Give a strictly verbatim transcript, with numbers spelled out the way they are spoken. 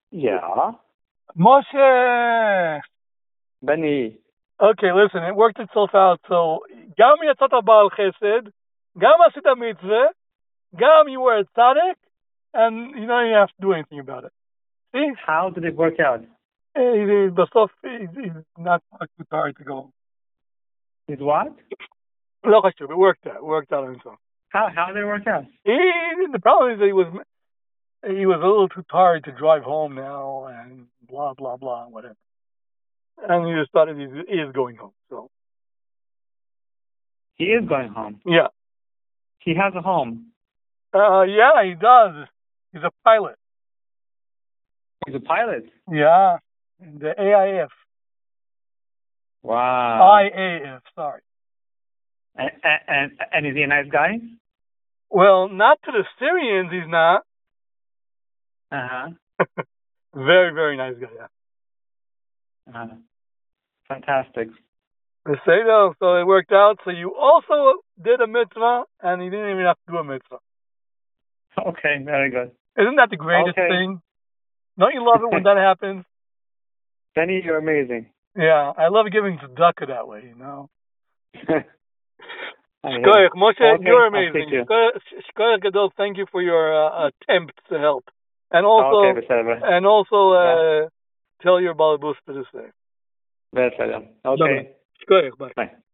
Yeah. Moshe! Benny. Okay, listen, it worked itself out. So, גם יצאת בעל חסד, גם עשית מצווה, גם you were a tzaddik, and you don't even have to do anything about it. See? How did it work out? Eh, בסוף, he's he's not too tired to go home. Is what? לא חשוב, it worked out. It worked out on its own. How how did it work out? He, the problem is that he was he was a little too tired to drive home now, and blah blah blah, whatever. And he decided he he is going home. So He is going home. yeah, He has a home. uh, yeah, he does. He's a pilot. He's a pilot. Yeah, the A I F. Wow. I A F. Sorry. And, and and is he a nice guy? Well, not to the Syrians, he's not. Uh huh. Very very nice guy. Yeah. Uh, fantastic. They say though, so it worked out. So you also did a mitzvah, and you didn't even have to do a mitzvah. Okay, very good. Isn't that the greatest Okay. thing? Don't you love it when that happens? Benny, you're amazing. Yeah, I love giving tzedakah that way, you know. I hear. Shkoyach, Moshe, Okay, you're I'll amazing. teach you. Shkoyach Shkoyach Gadol, thank you for your uh, attempt to help, and also Okay, בסדר. and also uh, tell your balabus to the same. בסדר. Okay. Shkoyach, bye. Bye.